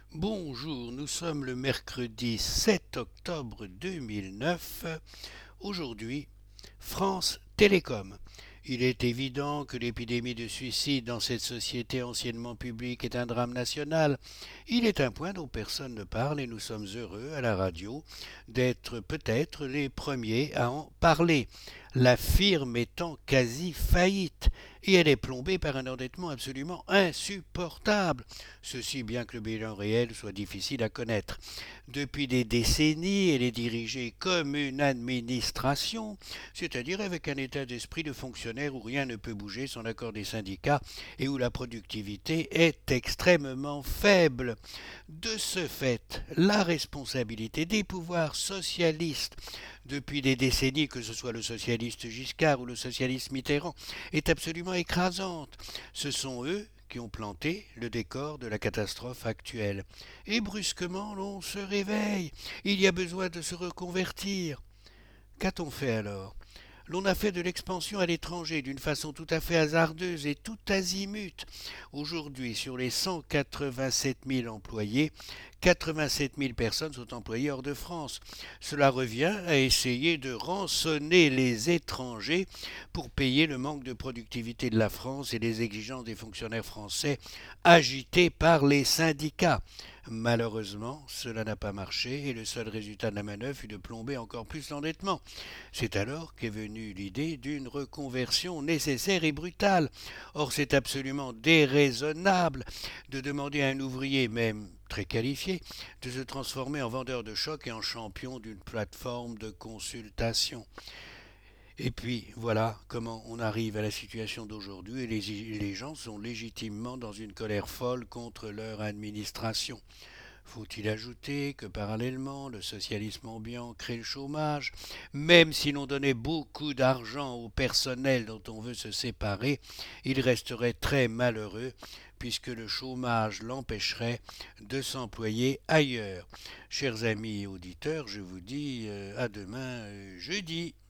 Bonjour, nous sommes le mercredi 7 octobre 2009. Aujourd'hui, France Télécom. Il est évident que l'épidémie de suicide dans cette société anciennement publique est un drame national. Il est un point dont personne ne parle et nous sommes heureux à la radio d'être peut-être les premiers à en parler. La firme est en quasi faillite et elle est plombée par un endettement absolument insupportable, ceci bien que le bilan réel soit difficile à connaître. Depuis des décennies, elle est dirigée comme une administration, c'est-à-dire avec un état d'esprit de fonctionnaire où rien ne peut bouger sans l'accord des syndicats et où la productivité est extrêmement faible. De ce fait, la responsabilité des pouvoirs socialistes depuis des décennies, que ce soit le socialiste Giscard ou le socialiste Mitterrand, est absolument écrasante. Ce sont eux qui ont planté le décor de la catastrophe actuelle. Et brusquement, l'on se réveille. Il y a besoin de se reconvertir. Qu'a-t-on fait alors? L'on a fait de l'expansion à l'étranger d'une façon tout à fait hasardeuse et tout azimut. Aujourd'hui, sur les 187 000 employés, 87 000 personnes sont employées hors de France. Cela revient à essayer de rançonner les étrangers pour payer le manque de productivité de la France et les exigences des fonctionnaires français agités par les syndicats. Malheureusement, cela n'a pas marché et le seul résultat de la manœuvre fut de plomber encore plus l'endettement. C'est alors qu'est venue l'idée d'une reconversion nécessaire et brutale. Or, c'est absolument déraisonnable de demander à un ouvrier, même très qualifié, de se transformer en vendeur de choc et en champion d'une plateforme de consultation. Et puis voilà comment on arrive à la situation d'aujourd'hui et les gens sont légitimement dans une colère folle contre leur administration. Faut-il ajouter que parallèlement, le socialisme ambiant crée le chômage? Même si l'on donnait beaucoup d'argent au personnel dont on veut se séparer, il resterait très malheureux puisque le chômage l'empêcherait de s'employer ailleurs. Chers amis et auditeurs, je vous dis à demain jeudi.